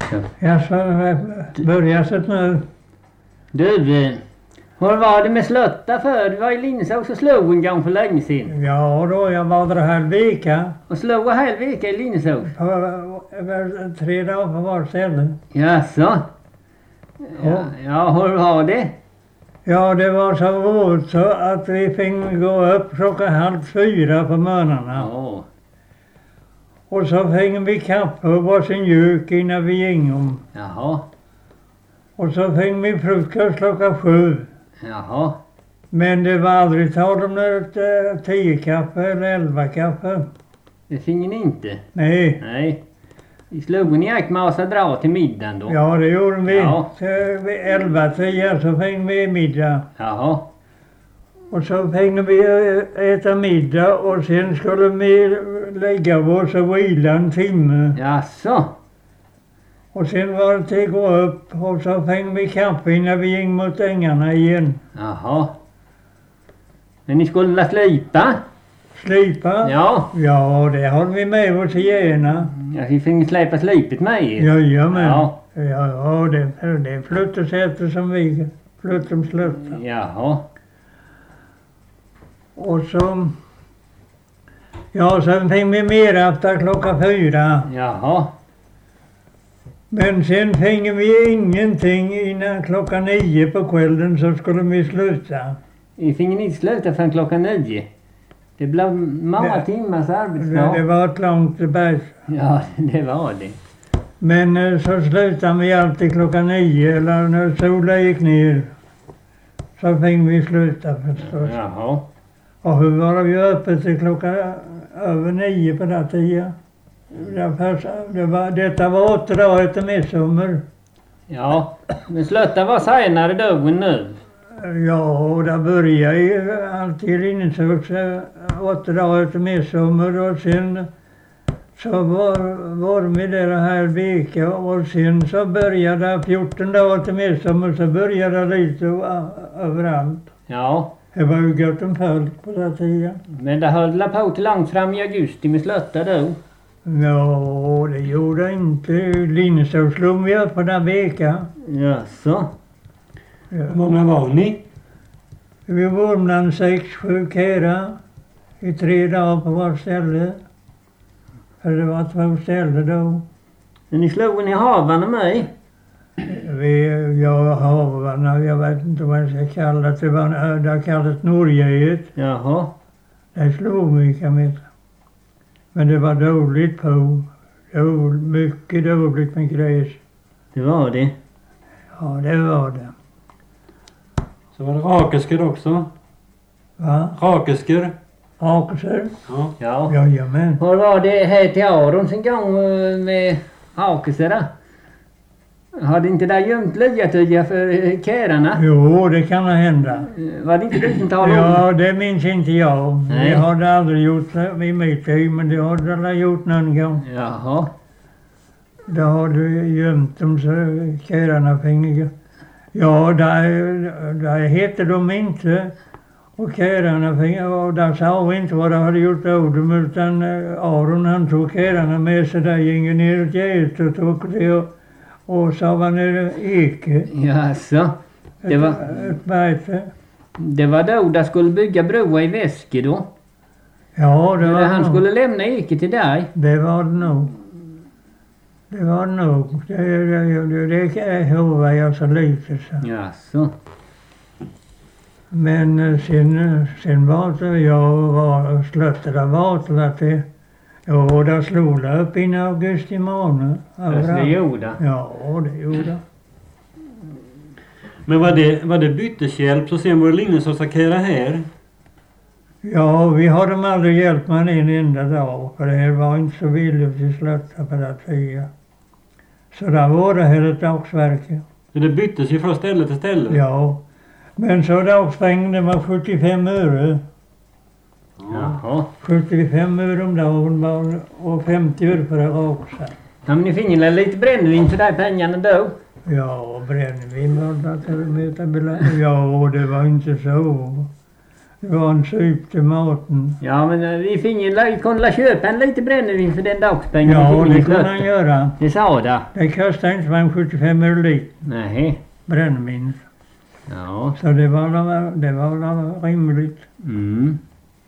Jag så börjar så nu. Du, hur var det med slötta för? Du var i Linnäsås och slog en gång för länge sedan. Ja då, jag var där halvvecka. Och slog en hel vecka i Linnäsås? 3 dagar på var ställe. Jaså? Ja, hur var det? Ja, det var så roligt så att vi fick gå upp 3:30 på morgnarna. Ja. Och så fick vi kaffe och varsin mjölk innan vi gick om. Jaha. Och så fick vi frukost 7:00. Jaha. Men det var aldrig tal om något 10 kaffe eller 11 kaffe. Det fick ni inte? Nej. Nej. Vi slog en jäkmasa dra till middagen då. Ja, det gjorde vi. Ja. Så vid 11:10 så fick vi middag. Jaha. Och så fick vi äta middag och sen skulle vi lägga oss och vila en timme. Jaså? Och sen var det till att gå upp och så fick vi kaffe innan vi gick mot ängarna igen. Jaha. Men ni skulle slipa? Slipa? Ja. Ja, det har vi med oss gärna. Ja, vi fick släpa slipet med er. Jajamän. Ja. Ja, det är flyttesättet som vi flyttar sluttar. Jaha. Och så... Ja, sen fick vi mer efter 4:00. Jaha. Men sen fick vi ingenting innan 9:00 på kvällen så skulle vi sluta. Vi fick inte sluta förrän 9:00. Det blev många timmars arbetsdag. Det var ett långt berg. Ja, det var det. Men så slutade vi alltid 9:00 eller när solen gick ner. Så fick vi sluta förstås. Jaha. Och hur var det ju öppet till 9:00 på den tiden? Detta var 8 dagar efter midsommar. Ja, men slötta var senare dagen nu. Ja, och där började ju alltid i Linnäsås 8 dagar efter midsommar och sen så var vi där här vecka och sen så började 14 dagar till midsommar så började det lite överallt. Ja. Det var ju gott om folk på den tiden. Men det höll på till långt fram i augusti med slötta då. Ja, det gjorde inte. Linnäsås slog vi upp på den veckan. Jaså? Ja. Hur många var ni? Vi var bland 6-7 kära i 3 dagar på var ställe. För det var 2 ställen då. Men ni slog en i havarna med? Havarna, jag vet inte vad jag ska kalla det. Det kallades Norgeget. Jaha. Det slog vi kan vi inte. Men det var dåligt på. Mycket dåligt med gräs. Det var det? Ja, det var det. Så var det rakesker också? Va? Rakesker? Rakesker? Ja. Ja. Jajamän. Hur var det här till Aron sin gång med hakeser då? Hade inte det gömt liatöja för kärarna? Jo, det kan hända. Var det inte du som talade om? Ja, det minns inte jag. Nej. Vi hade aldrig gjort det i mitt tid, men det hade alla gjort någon gång. Jaha. Då har du gömt dem så kärarna fick. Ja, där hette de inte. Och kärarna fick, och där sa vi inte vad de hade gjort av dem, utan Aron han tog kärarna med sig där, gick ner och gät och tog det och sa var nere Eke. Jaså. Det var... Ett bäte. Det var då där skulle bygga broa i Väske då? Ja, det var Han nog. skulle lämna Eke till dig? Det var det nog. Det var det nog. Det hovar jag så lite så. Jaså. Men sen var det jag var slöttade var till att det. Ja, där slog det upp in i augusti månad. Det gjorde? Ja, det gjorde. Men var det byteshjälp så sen var det Linnäsåsakera här? Ja, vi har dem aldrig hjälpt med en enda dag. För det var inte så villigt till slötta på det tiden. Så där var det här ett dagsverke. Så det byttes ju från ställe till ställe? Ja. Men så dagspengen var 75 öre. Jaha. 75 öre om dagen och 50 öre för att raka. Ja, men ni fick lite brännvin för de pengarna då? Ja, brännvin var det. Ja, det var inte så. Det var en sup till maten. Ja, men vi kunde köpa en lite brännvin för den dagspengen. Ja, det kunde han göra. Det sa det. Det kostade inte mer än 75 ml Nej. brännvin. Ja. Så det var rimligt. Mm.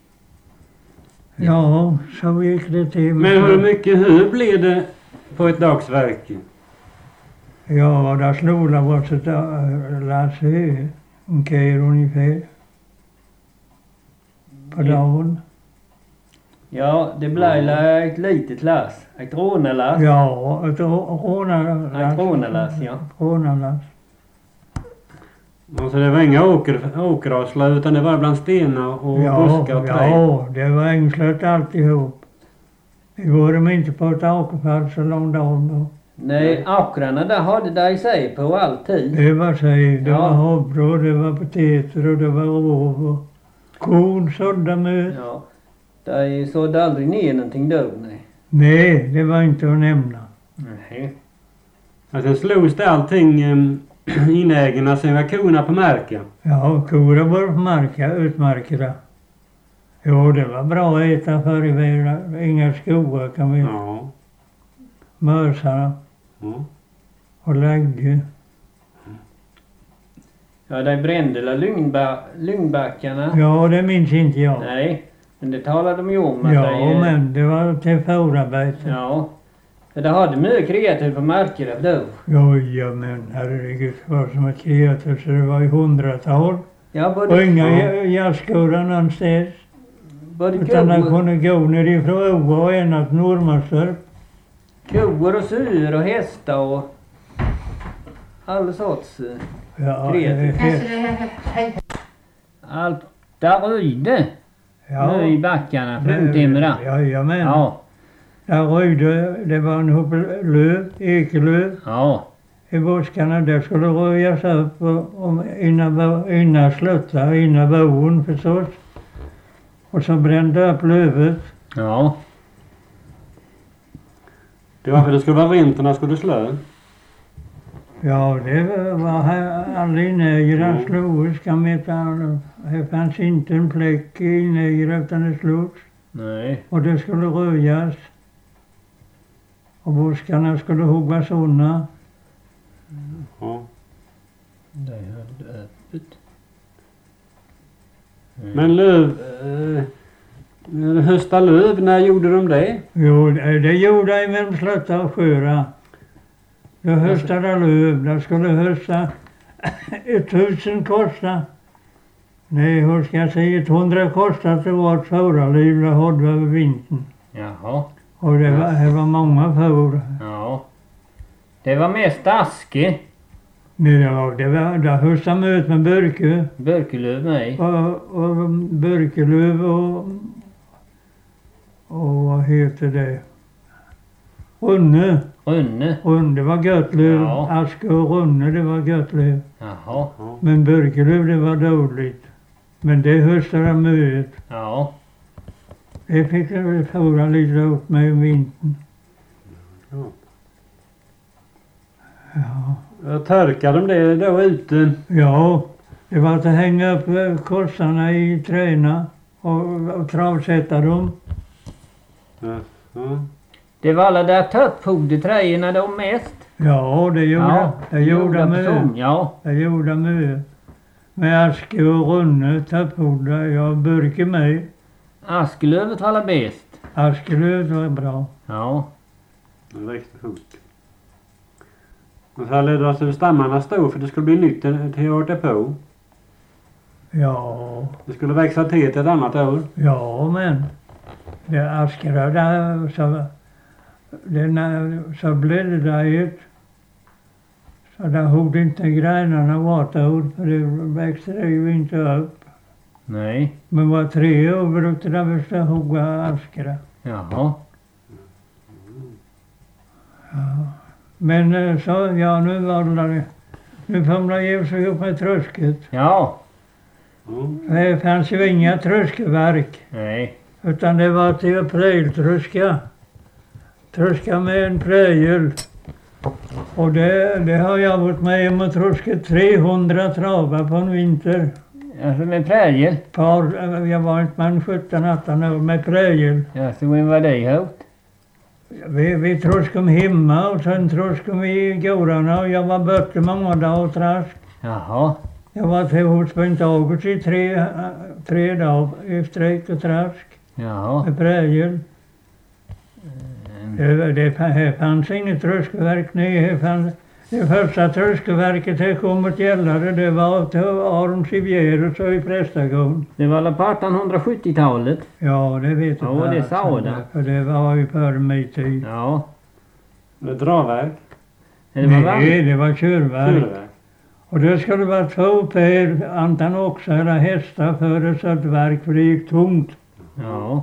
Ja, så gick det till. Men hur mycket hö blir det på ett dagsverke? Ja, där slog det var så Lasse en kär ungefär. På dagen. Ja, det blev ett litet lass. Ett rånarlass. Ja, ett rånarlass. Ett rånarlass, ja. Rånarlass. Alltså det var inga åkerarsla utan det var bland stenar och buskar och träd. Ja, det var ängsligt alltihop. Det går de inte på ett åkerfall så långt om. Nej, åkrarna där hade det i sig på alltid. Det var säg, det Ja. var havre och det var potäter och det var råv och korn sådda med. Ja. Det sådde aldrig ner någonting då, nej. Nej, det var inte att nämna. Nej. Alltså slogs det allting inägarna sen var korna på marken. Ja, korna var på marka, utmarkerna. Jo, det var bra att äta förr i världen. Inga skogar kan vi. Ja. Mörsarna Ja. och lägge. Ja, det brände lyngbackarna. Ja, det minns inte jag. Nej, men det talade de ju om. Att Ja, men det var till förarbete. Ja. För det hade mycket kreativt på markerna då. Ja, men herregud, det var som ett kreatur så det var i 100-tal. Ja, Och inga jazzskolor någonstans. både Utan de kunde gå nerifrån Oa och ena till Norrmanstorp. kor och syr och hästar och all sorts Ja, kreativt. Allt där röjde nu i backarna, fruntimmerna. Jajamän. Ja, Där röjde, det var en hopp löv, ekelöv ja, i buskarna. Det skulle röjas upp innan sluttar, innan våren förstås. Och så brände upp lövet. ja. Det var för det skulle vara vintern skulle slö. Ja, det var här aldrig inägare slogs kan man inte. Det fanns inte en pläck i inägare utan det slogs. Nej. Och det skulle röjas. Och buskarna skulle huggas undan. Ja. Det höll öppet. Men hösta löv, när gjorde de det? Jo, det gjorde de med slötta och sköra. Då höstade löv. Det skulle hösta 1000 kosta. Nej, hur ska jag säga? 100 kostat det var ett förarliv det hade över vintern. Jaha. Och det var många får. Ja. Det var mest aske. Men det var höstade möt med börke. Börkelöv med. Och börkelöv och vad heter det? Runne. Runne. Det var götlöv. Ja. Aske och runne det var götlöv. Jaha. Men börkelöv det var dåligt. Men det höstade möt. Ja. Det fick jag fåra lite upp med i vintern. Ja. Ja. Torkade de det då ute? Ja, det var att hänga upp korsarna i träna och travsätta dem. Ja. Ja. Det var alla där töppfoderträerna de mest. Ja, det gjorde med. Ja. Det gjorde med. Med aske och runne, tappfoder, ja, burke med. Askelövet var alla bäst. Askelöv var bra. Ja. Det var riktigt sjukt. Och så ledde det så stammarna stod för det skulle bli nytt till året på. Ja, Det skulle växa till ett annat år. ja men. Det askelöv där så blev det där ett. Så där hade inte grenarna varit år för det växte det ju inte upp. Nej. Men var 3 år brukade det först hugga askra. Jaha. Ja. Men så, ja nu var det, nu får man ge sig upp med trösket. Ja. Det fanns ju inga tröskeverk. Nej. Utan det var till prältröska. Tröska med en prägel. Och det har jag varit med om att tröska 300 travar på en vinter. Alltså med prägel? Jag var inte man 17-18 år med prägel. Ja, så vem var det ihop? Vi troskom hemma och sen troskom vi i gårdarna och jag var borta många dagar och trask. Jaha. Jag var till hos Bengt August i tre dagar i sträck och trask Jaha. med prägel. Det fanns inget tröskelverk. Det första tröskelverket här kom att gälla det var till Aron Sivierus och i Prästagården. Det var alla på 1870-talet? Ja, det vet jag. Ja, det sa det. För det var ju före min tid. Ja. Med dravverk? Nej, det var körverk. Körverk. Och det skulle vara 2 per, antan också eller hästar för ett sådant verk, för det gick tomt. Ja.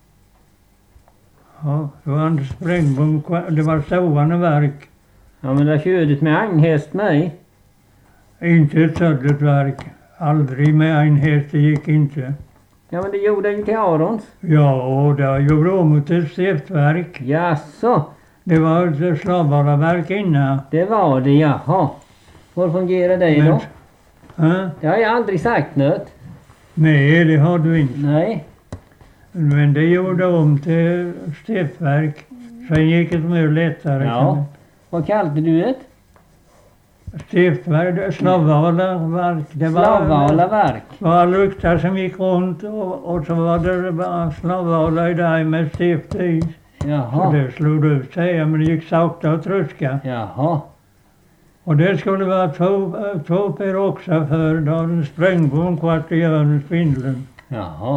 Ja, det var en sprängbom, det var stående verk. Ja, men där körde med agnhäst med. Inte ett sådant verk. Aldrig med en häst, det gick inte. Ja, men det gjorde ju till Arons. Ja, och det gjorde om ett stiftverk. Jaså, Det var ett slavbaraverk innan. det var det, jaha. Hur fungerar det då? Ja? Det har jag aldrig sagt något. Nej, det har du inte. Nej. Men det gjorde om till stiftverk. Sen gick det mer lättare. Ja. Vad kallade du det? Stiftverk, slavbaraverk. Det Slavvala verk. var luktar som gick runt och så var det bara slavvala i där med stift i. Så Jaha. det slog ut sig, men det gick sakta och tröska. Jaha. Och det skulle vara 2 per också för då den sprängbom kvart i spindeln. Jaha.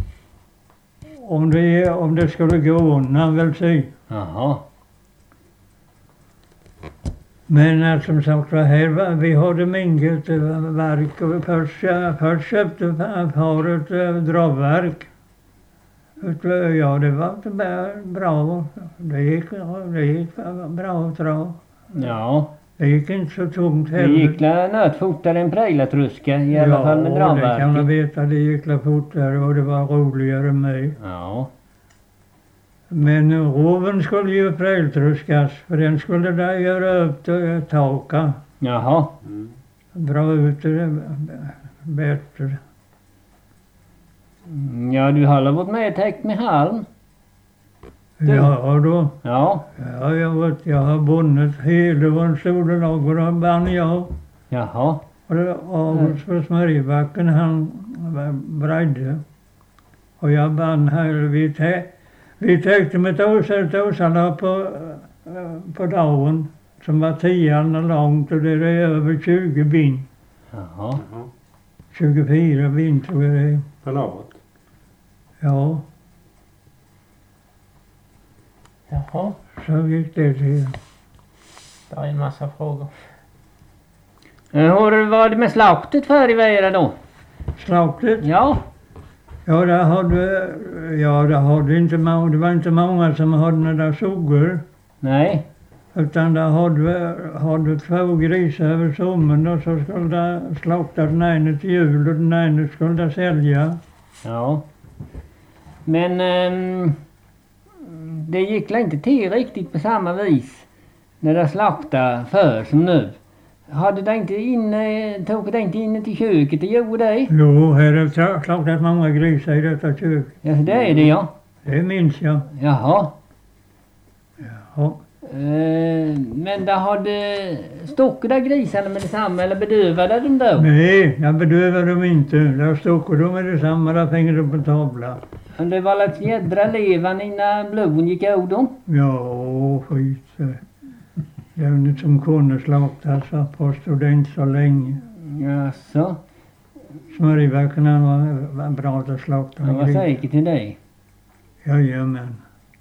Om det skulle gå undan väl se. Jaha. Men som sagt var här, vi hade minget verk och först köpte paret dravverk. Ja, det var bra. Det gick bra att dra. Ja. Det gick inte så tungt Det heller. gick nöt fortare än präglatruska i alla fall med Ja, det kan jag dravverket. veta. Det gick fortare och det var roligare med. Ja. Men roven skulle ju prägeltruskas, för den skulle där göra upp till taka. Jaha. Mm. Dra ut det bättre. Ja, du har varit med täckt med halm. Du? Ja då. Ja. Ja, jag har bundit hela stora lager av bann jag. Jaha. Och August på Smörjebacken han bredde. Och jag band här vi täckte med tåsarna på dagen som var 10 långt och det är över 20 bin. Jaha. Jaha. 24 bin tror jag det är. På laget. Ja, Jaha, så gick det till. det är en massa frågor. Hur var det med slaktet för i Vera då? Slaktet? Ja. Ja, det hade inte många, det var inte många som hade några suggor. Nej. Utan där hade 2 grisar över sommaren och så skulle det slakta den ena till jul och den ena skulle det sälja. Ja. Men det gick inte till riktigt på samma vis när det slaktade för som nu. Hade det inte tog det inte in till köket och gjorde det? Jo, här har slaktat många grisar i detta kök. Ja, det är det ja. Det minns jag. Jaha. Ja. Men det hade stuckit där grisarna med detsamma eller bedövade de då? Nej, jag bedövade dem inte. Där stod de med detsamma, där fängde de på tavla. Men det var ett jädra levan innan bloden gick av dem? Ja, skit. Det var inte som kunde slaktas, så påstod det inte så länge. Jaså? Smörjverken var bra att slakta. Han var säker till dig? Jajamän.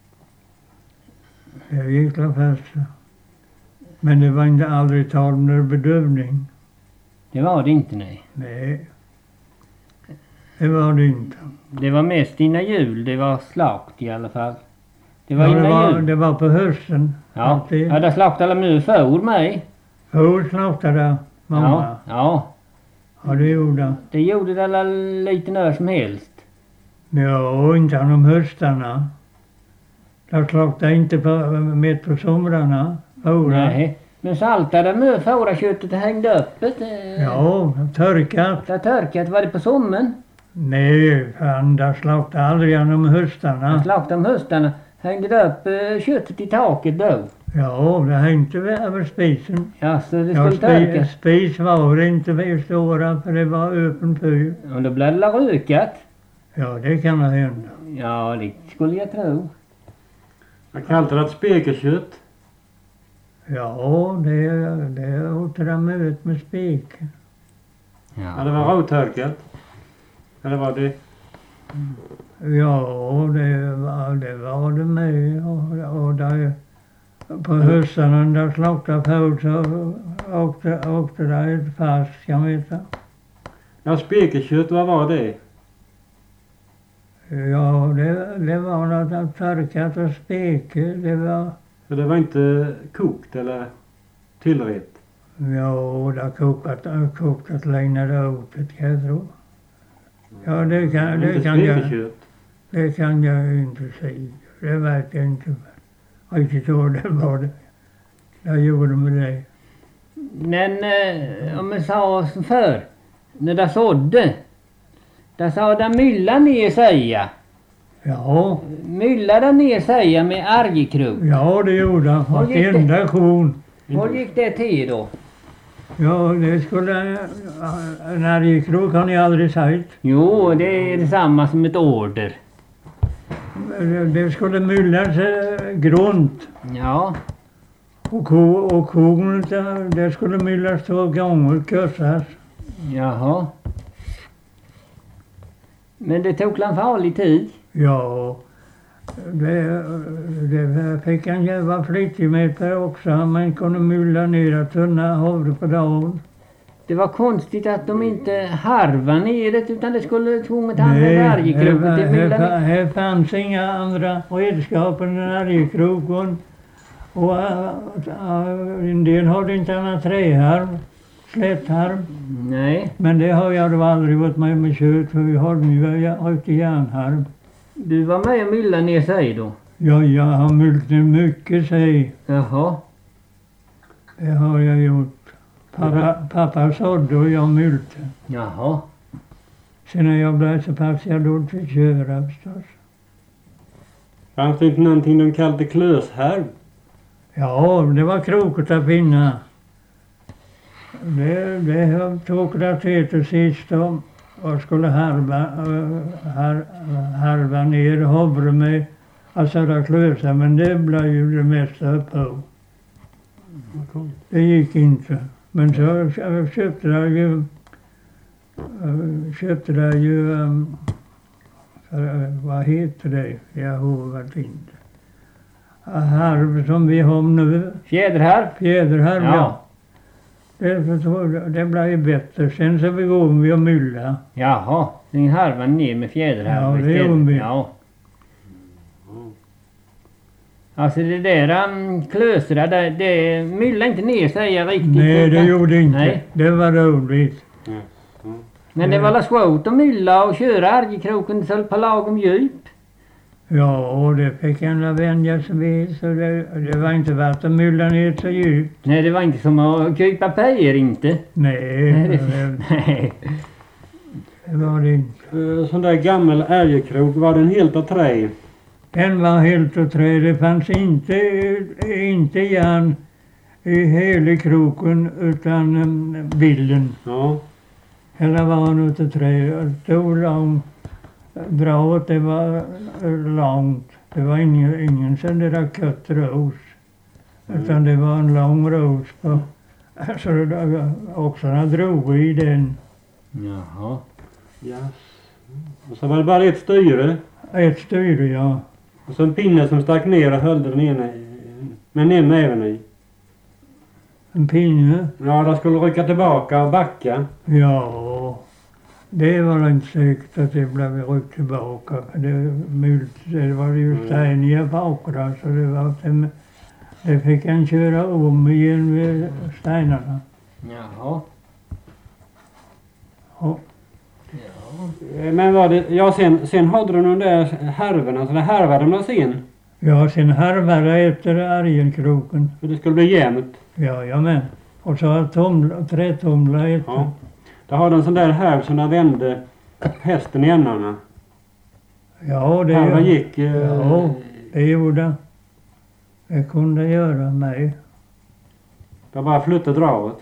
Det gick det först. Men det var inte aldrig tal om någon bedövning. Det var det inte, nej. Nej. Det var det inte. Det var mest innan jul, det var slakt i alla fall. Det var Ja, innan jul. det var på hösten. Ja, Alltid. ja det slaktade alla nu för mig. Får slaktade många. Ja, ja. Ja, det gjorde. Det gjorde det alla lite när som helst. Ja, inte om höstarna. Jag slaktade inte mitt på somrarna. Fåra. Nej, Men saltade de fåraköttet och hängde öppet? Ja, törkat. Det törkat, var det på sommaren? Nej, fan, där slaktade aldrig genom höstarna. De slaktade om höstarna. Hängde det upp köttet i taket då? Ja, det hängde över spisen. Ja, så det Ja, skulle törkas. spis var det inte vid stora, för det var öppen fyr. Och då blev det rökat. Ja, det kan ha hända. Ja, det skulle jag tro. Jag kallade det ett spekekött. Ja, det åt de ut med spik. Ja, det var råtörkat. Eller var det? Ja, det var det med. Och där, på höstarna där slaktade får så åkte det ett fast, kan vi veta. Ja, spekekött, vad var det? Ja, det var något torkat och speke. Det var... För det var inte kokt eller tillrett? Ja, det kokat längre åt, kan jag tro. Ja, det kan jag inte säga. Det vet jag inte riktigt hur det var. Jag gjorde med det. Men om jag sa som förr, när det sådde, där sa de mylla ner säga. Ja, Myllade ner säga med argekrok. ja det gjorde han. Vad gick det? Vartenda kon. Vad gick det till då? Ja, det skulle... En argekrok har ni aldrig sagt. Jo, det är detsamma som ett order. Det skulle myllas grunt. Ja, Och kon, det skulle myllas 2 gånger, kussas. jaha. Men det tog en farlig tid. Ja, det fick han ju vara flitig med för också. Man kunde mylla ner tunna havre på dagen. Det var konstigt att de inte harvade ner det utan det skulle tvunget använda argekroken till mylla ner. Här fanns inga andra redskap än den argekroken. Och en del hade inte annat träharv, slättharv. Nej, Men det har jag då aldrig varit med kött, för vi har ju riktig järnharv. du var med och mylla ner sig då? Ja, jag har myllt ner mycket, säg. Jaha. Det har jag gjort. Pappa sådde och jag mylte. Jaha. Sen när jag blev så pass jag då fick köra förstås. Fanns det inte någonting de kallade klöshärv? Ja, det var krokigt att finna. Det tog det till sist då. Och skulle harva ner havre med sådana klösar, men det blev ju det mesta på. Det gick inte. Men så köpte jag ju, vad heter det? Jag har inte. Harv som vi har nu. Fjäderharv? Fjäderharv, Ja. ja. Det blev ju bättre. Sen så begår vi och mylla. Jaha, den harvar ner med fjäderharv. Ja, det istället. gjorde vi. Ja. Alltså det där klösra, det myllade inte ner sig riktigt. Nej, det gjorde inte. Nej. Det var roligt. Men det var svårt att mylla och köra argekroken så på lagom djup. Ja, och det fick en vänja sig vid. Så det var inte värt att mylla ner så djupt. Nej, det var inte som att köpa pejer inte. Nej, Nej, det var det inte. Sån där gammal älgkrok, var den helt av trä? Den var helt och trä. Det fanns inte järn i hela kroken utan bilden. Ja. Hela var han utav trä. Stor lång draget, det var långt. Det var ingen sån där köttros. Utan det var en lång ros på. Så oxarna drog i den. Jaha. Yes. Och så var det bara ett styre. Ett styre, ja. Och så en pinne som stack ner och höll den ena med en näven i. En pinne. Ja, de skulle rycka tillbaka och backa. Ja, det var inte säkert att det blev ryckt tillbaka. Det var ju steniga bakar, så det fick han köra om igen med stenarna. Jaha. Ja. Men var det, ja sen hade de där härvorna, så det härvade de sen. Ja, sen harvade efter Arjenkroken. För det skulle bli jämnt. Jajamän. Och så trätumla efter. Ja. Där har du en sån där här som där vände hästen i ändarna. Ja, det Här gick... Ja, det gjorde. Det kunde göra mig. Det bara flyttade draget.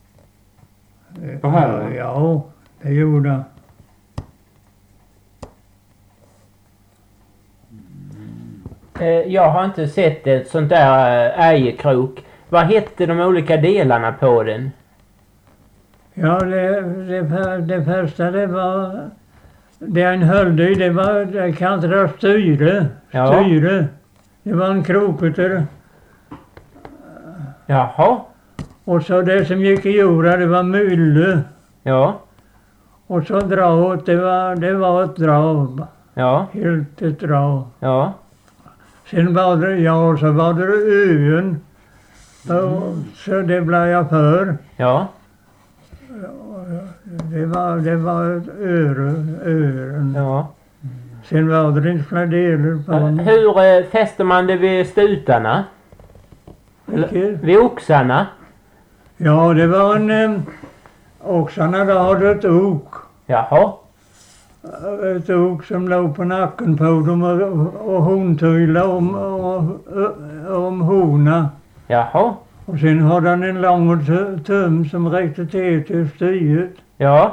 På här? Ja, det gjorde. Jag har inte sett ett sånt där ärgekrok. Vad hette de olika delarna på den? Ja, det första det var... Det han höll i, det kallades styre. Ja. Styre. Det var en kroketer. Jaha. Och så det som gick i jorda, det var mylle. Ja. Och så draget, det var ett drag. Ja. Helt ett drag. Ja. Sen var det, ja, så var det ön. Så det blev jag för. Ja. Det var ett ören. Ja. Sen var det inte fler delar på den. Hur fäster man det vid stutarna? Vilket? Vid oxarna? Ja, det var en... Oxarna där hade ett ok. Jaha. Ett ok som låg på nacken på dem och hontyla om hona. Jaha. Och sen hade han en lång töm som räckte till styret. Ja.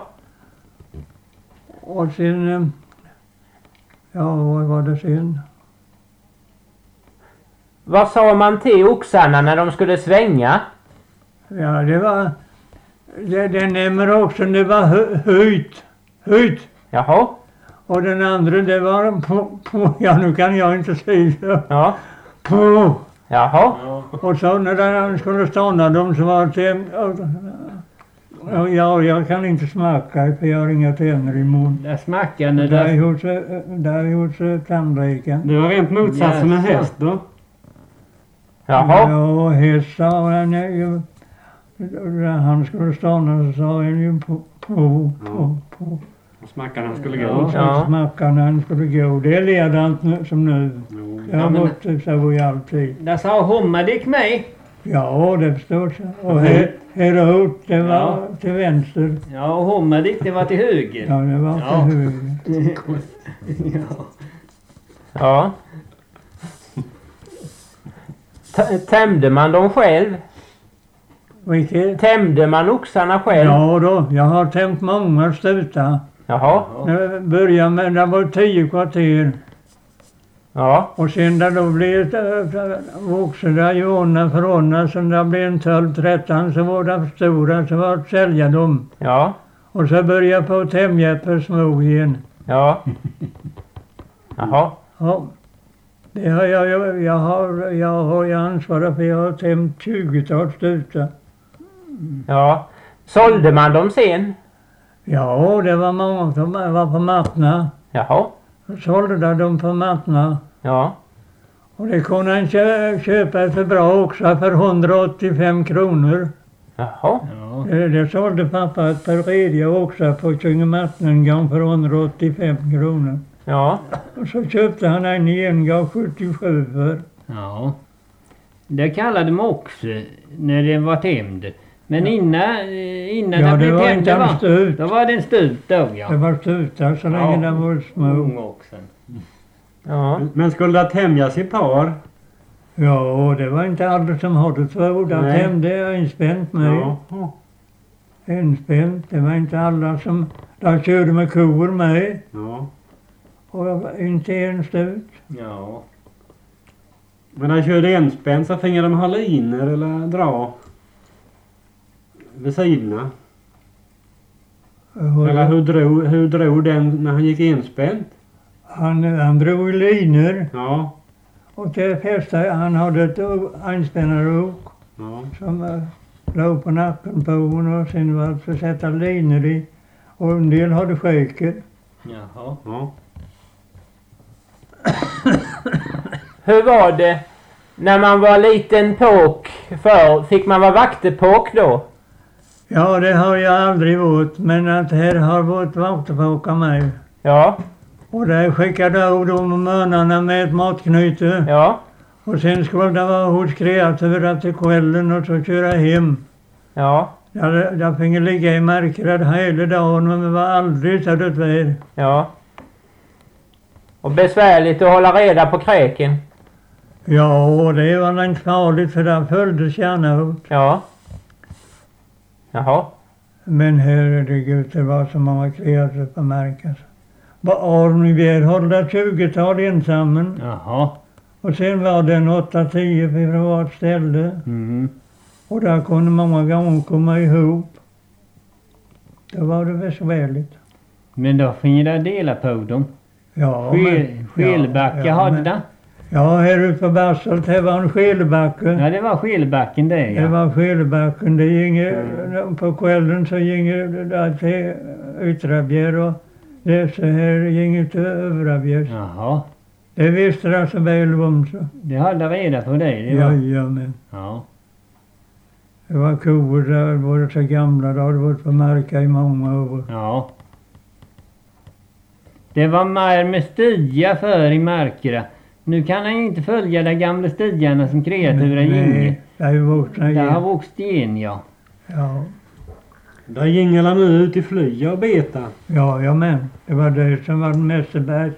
Och sen... Ja, vad var det sen? Vad sa man till oxarna när de skulle svänga? Ja, det var... Den nämner också, det var höjt. Jaha. Och den andra, det var ja, nu kan jag inte säga. Ja. På. Jaha. Och så när han skulle stanna dem så var det... Ja, jag kan inte smaka för jag har inga tänder i mun. Där smackar när Där är hos tandläkaren. Det var rent motsatsen med häst då. Jaha. Ja, häst sa han ju. När han skulle stanna så sa han ju på. Och smackan han skulle Ja, gå. så smackade när han skulle gå. Det är ledant nu, som nu. Jo. Det har gått så i alltid. Där sa Hommadik med. Ja, det förstår jag. Och Herot, det var till vänster. Ja, och Hommadik det var till höger. Ja, det var Ja. till höger. Ja. Ja. Tämde man dem själv? Vilket? Tämde man oxarna själv? Ja då, jag har tämt många stutar. Jaha. Jag började med, det var 10 kvarter. Ja. Och sen där då blev det vuxen där ju undan för undan. Så det blev en 12-13 så var det för stora så var det att sälja dem. Ja. Och så började jag på tämja på små igen. Ja. Jaha. Ja. Det har jag har ju ansvarat för jag har tämt 20-tal stutar. Ja. Sålde man dem sen? Ja, det var många som var på marknaden. Jaha. Så sålde där dem på marknaden. Ja. Och det kunde han köpa för bra också för 185 kronor. Jaha. Ja. Det sålde pappa ett par rediga också på Tjungemarknaden en gång för 185 kronor. Ja. Och så köpte han en i en gång 77 för. Ja. Det kallade man också när den var tämd. Men innan Ja, det blev var tämd, inte en stut. då var det en stut då, ja. Det var stutar så länge det var små. Ung också. Ja. Men skulle det tämjas i par? Ja, det var inte alla som hade två. Där Nej. tämde jag inspänt med. Ja. Inspänt. Det var inte alla som... Där körde med kor med. Ja. Och inte en stut. Ja. Men när jag körde enspänn så fick de ha liner eller dra vid sidorna. Eller hur drog den när han gick enspänt? Han drog i linor. Ja. Och till fästa, han hade ett inspännarok Ja. som låg på nacken på honom och sen var det att sätta linor i. Och en del hade skäker. Jaha. Ja. Hur var det när man var liten påk för? Fick man vara vaktepåk då? Ja, det har jag aldrig varit, men att här har varit vaktpåkar med. Ja. Och där skickade jag de mönarna med ett matknyte. Ja. Och sen skulle det vara hos kreatörer till kvällen och så köra hem. Ja. Jag fick ligga i mörkret hela dagen men det var aldrig så det var. Ja. Och besvärligt att hålla reda på kräken. Ja, och det var inte farligt för där följdes gärna upp. Ja. Jaha. Men herregud, det var så många kreatörer på märket. Arnvier höll där 20-tal ensammen. Jaha. Och sen var det en 8-10 på privat ställe. Mm. Och där kunde många gånger komma ihop. Då var det besvärligt. Men då finns det dela på dem. Ja, Skelbacka ja, hade men- det. Ja, här ute på Bassalt, det var en skelbacke. Ja, det var Skelbacken det, Det ja. var skelbacken. Det gick, på kvällen så gick det där till Yttrabjer och det så här gick till Övrabjer. Jaha. Det visste jag så väl om så. Det hade reda på det var. Jajamän. Ja. Det var kor där, både så gamla, då hade varit på märka i många år. Ja. Det var mer med stiga för i Markera. Nu kan han ju inte följa de gamla stigarna som kreatura ginge. Nej, det är ju vuxna Det har igen. vuxit igen, ja. Ja, Där gick han nu ut i flya och beta. jajamän. Det var det som var den mesta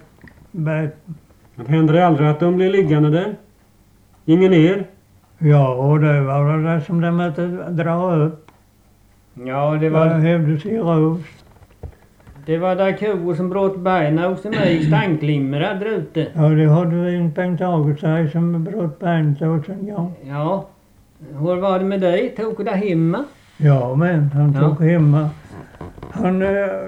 Det händer det aldrig att de blir liggande där? Ingen ner? Ja, och det var det som de måste dra upp. Ja, det Det var, hävdes i ros. det var där kor som bröt benen hos mig i stanklimmer där ute. Ja, det hade vi en Bengt Augustsson som bröt benet åt en gång. Ja. Hur var det med dig? Tog du där hemma? Ja, men han Ja. tog hemma. Han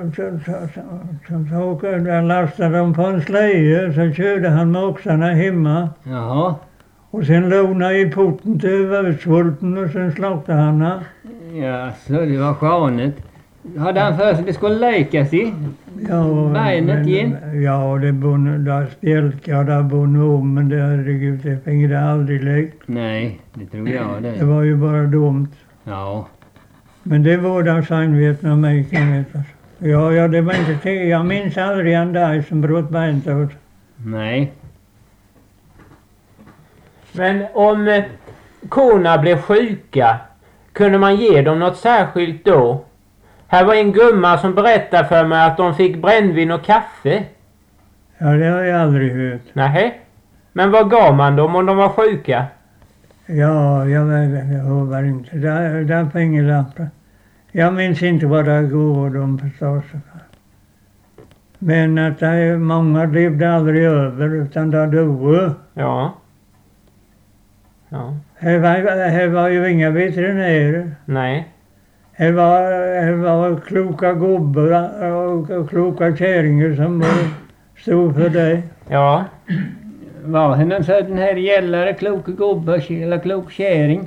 lastade dem på en släde så körde han med oxarna hemma. Jaha. Och sen lånade i porten till Världsvulten och sen slaktade han han. Ja, så det var skönet. Hade han för sig det skulle läkas i? Ja, Benet igen? Ja, det bonde, där spjälkade, där bonde om, men det herregud, det fick det aldrig läkt. Nej, det tror jag Det det. var ju bara dumt. Ja. Men det var där Vietnamerikan vet du. Ja, det var inte till. Jag minns aldrig en dag som bröt benet åt. Nej. Men om korna blev sjuka, kunde man ge dem något särskilt då? Här var en gumma som berättade för mig att de fick brännvin och kaffe. Ja, det har jag aldrig hört. Nej. Men vad gav man dem om de var sjuka? Ja, jag vet inte, jag hör inte. Där fingerlappar. Jag minns inte vad det går de förstås. Men att det är många levde aldrig över utan där dog. Ja. Ja. Här var ju inga veterinärer. Nej. Här var kloka gubbar och kloka kärringar som stod för det. Ja. Var henne så den här gällare klok gubbe eller klok kärring?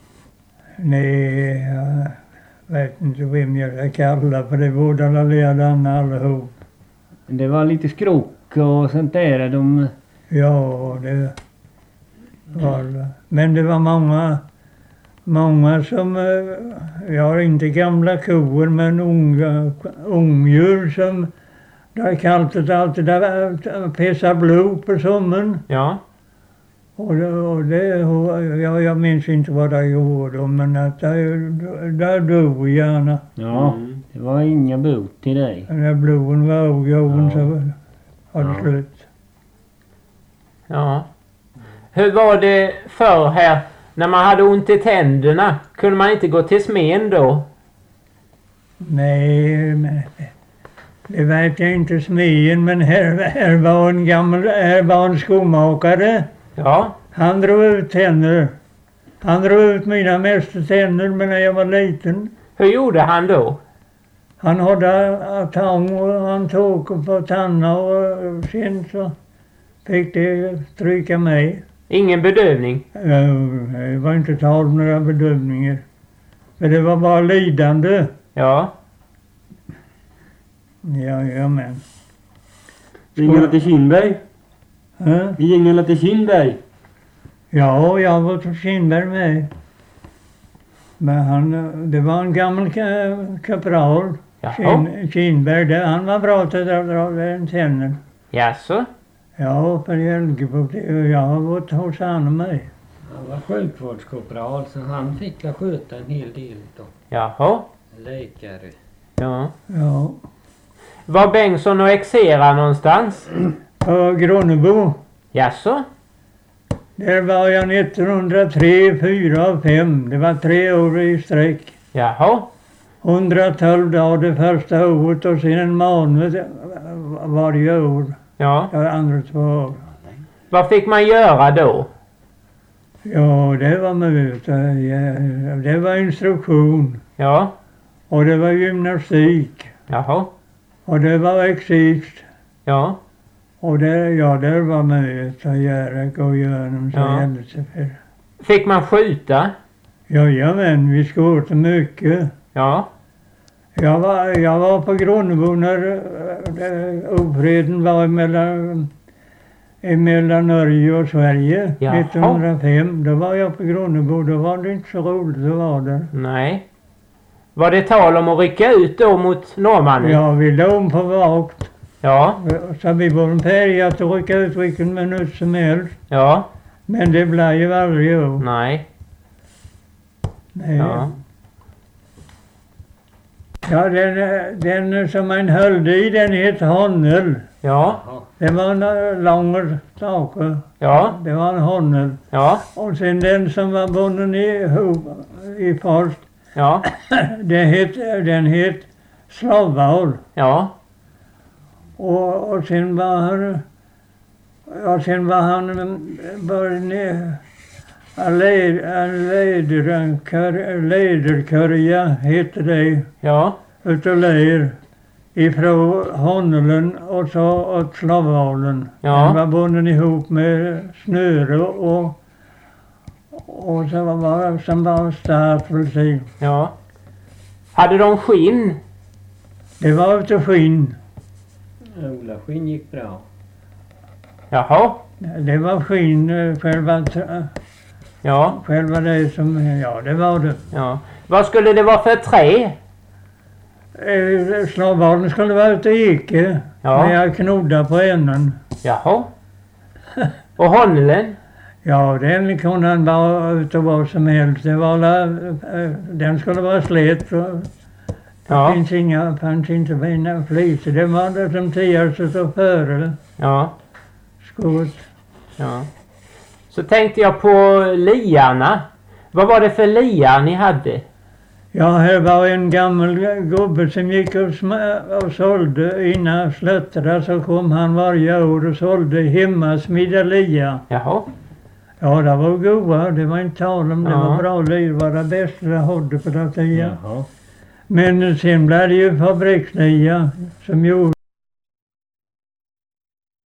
Nej, jag vet inte vem jag ska kalla för det båda ledarna allihop. Det var lite skrock och sånt där. De... Ja, det var det. Men det var många som, jag har inte gamla kor men ungdjur som, där kallt alltid där pissar blod på sommaren. Ja. Och jag minns inte vad det gjorde men att där dog gärna. Ja, det var inga bot till dig. När bloden var avgången så var det Ja. slut. Ja. Hur var det förr här när man hade ont i tänderna? Kunde man inte gå till smen då? Nej, men det vet jag inte smien men här var en skomakare. Ja. Han drog ut tänder. Han drog ut mina mesta tänder men när jag var liten. Hur gjorde han då? Han hade tång och han tog på tanna och sen så fick det stryka mig. Ingen bedövning? Det var inte tal om några bedömningar. För det var bara lidande. Ja. Jajamän. Ingen till Kindberg? Ja. Ingen till Kindberg? Ja, jag var till Kindberg med. Men det var en gammal kapral. Jaha. Kindberg, han var bra till att dra en tänder. Jaså? Ja, för Hjälgebo. Jag har varit hos han och mig. Han var sjukvårdskooperal så han fick väl sköta en hel del då. Jaha. Läkare. Ja. Ja. Var Bengtsson och Exera någonstans? På Gronnebo. Jaså? Där var jag 1903, 4 och 5. Det var 3 år i sträck. Jaha. 112 dagar det första året och sen en månad varje år. Ja. Ja, andra 2 år. Vad fick man göra då? Ja, det var möte. Ja, det var instruktion. Ja. Och det var gymnastik. Jaha. Och det var exist. Ja. Och det, ja, det var möte att göra, gå igenom så Ja. gällde det för. Fick man skjuta? Jajamän, vi skårte mycket. Ja. Jag var på Gronnebo när ofreden var emellan Norge och Sverige. Jaha. 1905. Då var jag på Gronnebo. Då var det inte så roligt att vara där. Nej. Var det tal om att rycka ut då mot norrmannen? Ja, vi låg på vakt. Ja. Så vi var färdiga att rycka ut vilken minut som helst. Ja. Men det blev ju aldrig år. Nej. Nej. Ja. Ja, den som man höll i, den heter Honnel. Ja. Jaha. Det var en lång stake. Ja. Det var en Honnel. Ja. Och sen den som var bunden ihop i först, Ja. den het Slaval. Ja. Och sen var han lederkörja heter det. Ja. Utav ler ifrån Honnelen och så åt Slavalen. Ja. Den var bunden ihop med snöre och så var stapel till. Ja. Hade de skinn? Det var utav skinn. Ola skinn gick bra. Jaha. Det var skinn, Ja. själva det som, ja det var det. Ja. Vad skulle det vara för trä? Slavalen skulle vara ute i eke. Ja. Men jag knoddade på änden. Jaha. Och Honnelen? Ja, den kunde han vara ute vad som helst. Det var den skulle vara slet. Det Ja. fanns inte fina fliser. Det var det som tidigare stod före Ja. skott. Ja. Så tänkte jag på liarna. Vad var det för liar ni hade? Ja, här var en gammal gubbe som gick och sålde innan slötterna, så kom han varje år och sålde hemmasmidda lia. Jaha. Ja, det var goda, det var inte tal om, det Ja. var bra liv, var det bästa jag hade på den tiden. Jaha. Men sen blev det ju fabrikslia som gjorde